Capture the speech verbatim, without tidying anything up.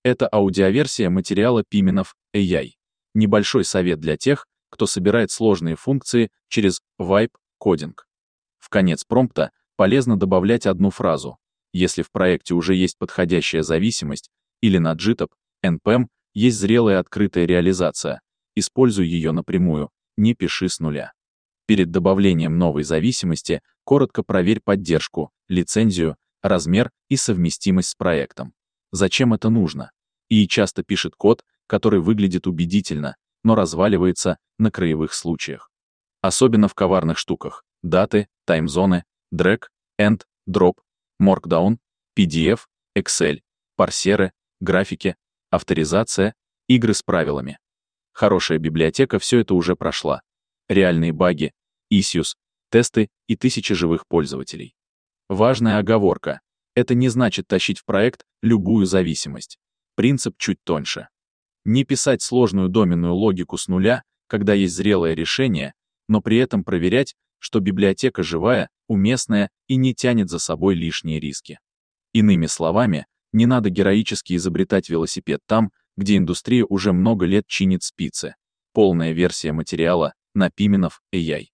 Это аудиоверсия материала Piminov эй ай. Небольшой совет для тех, кто собирает сложные функции через вайп-кодинг. В конец промпта полезно добавлять одну фразу. Если в проекте уже есть подходящая зависимость, или на джитоп, эн пи эм есть зрелая открытая реализация, используй ее напрямую, не пиши с нуля. Перед добавлением новой зависимости коротко проверь поддержку, лицензию, размер и совместимость с проектом. Зачем это нужно? И часто пишет код, который выглядит убедительно, но разваливается на краевых случаях. Особенно в коварных штуках: даты, таймзоны, drag, and, drop, markdown, пи ди эф, Excel, парсеры, графики, авторизация, игры с правилами. Хорошая библиотека все это уже прошла. Реальные баги, issues, тесты и тысячи живых пользователей. Важная оговорка. Это не значит тащить в проект любую зависимость. Принцип чуть тоньше. Не писать сложную доменную логику с нуля, когда есть зрелое решение, но при этом проверять, что библиотека живая, уместная и не тянет за собой лишние риски. Иными словами, не надо героически изобретать велосипед там, где индустрия уже много лет чинит спицы. Полная версия материала на Piminov эй ай.